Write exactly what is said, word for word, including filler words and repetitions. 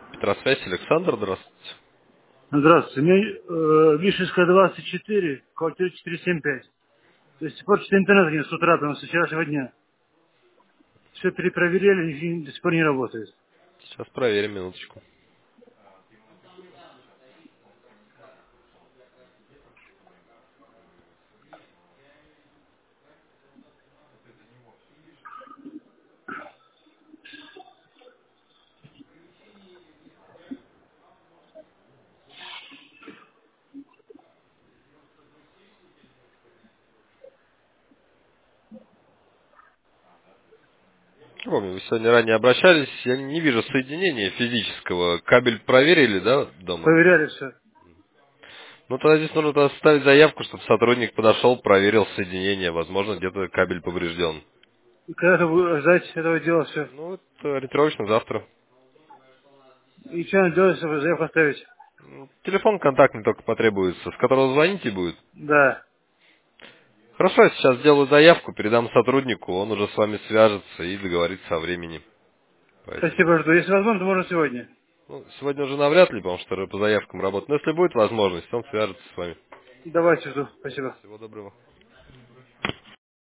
Петросвязь, Александр, здравствуйте. Здравствуйте. Мне э, Вишенская двадцать четыре, квартира четыреста семьдесят пять. То есть пор что интернет нет с утра, прямо с вчерашнего дня. Все перепроверили, и до сих пор не работает. Сейчас проверим, минуточку. Помню, вы сегодня ранее обращались, я не вижу соединения физического. Кабель проверили, да, дома? Проверяли все. Ну, тогда здесь нужно тогда составить заявку, чтобы сотрудник подошел, проверил соединение. Возможно, где-то кабель поврежден. И когда вы ждать этого дела все. Ну, вот ориентировочно завтра. И что надо делать, чтобы заявку оставить? Ну, телефон контактный только потребуется, с которого звоните будет. Да. Хорошо, я сейчас сделаю заявку, передам сотруднику, он уже с вами свяжется и договорится о времени. Поэтому. Спасибо, жду. Если возможно, то можно сегодня. Ну, сегодня уже навряд ли, потому что по заявкам работать. Но если будет возможность, он свяжется с вами. Давайте жду. Спасибо. Всего доброго.